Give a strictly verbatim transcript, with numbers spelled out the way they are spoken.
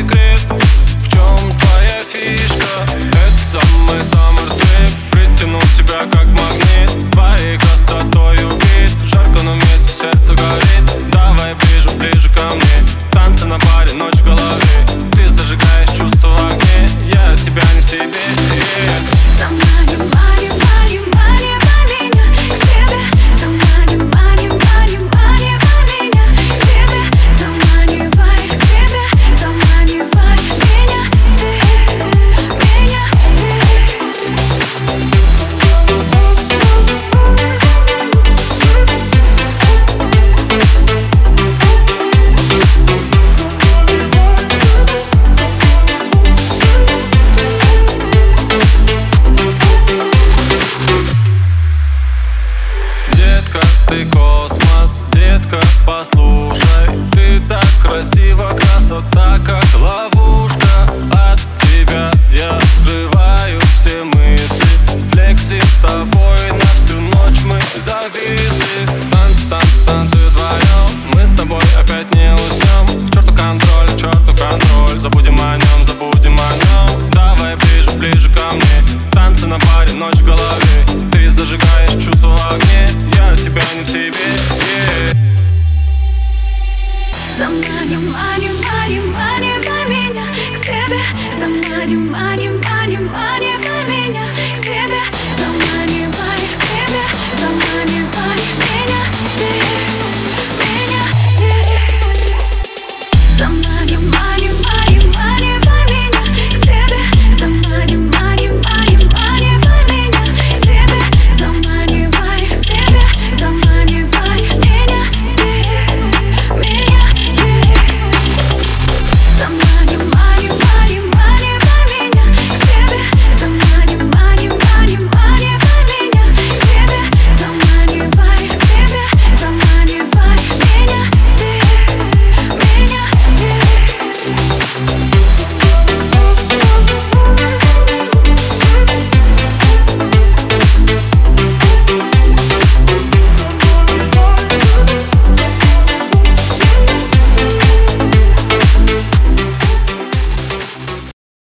секрет? В чем твоя фишка? Это самый summer trip. Притяну тебя как магнит, твоей красотой убит. Жарко, но вместе сердце горит. Давай ближе, ближе ко мне. Танцы на баре, ночь в голове. Ты зажигаешь чувства в огне. Я от тебя не в себе. Заманивай, манивай, манивай меня к себе. Заманивай, манивай, манивай меня к себе. Заманивай к себе, заманивай меня ты, меня Ты космос, детка, послушай. Ты так красива, красота как лава.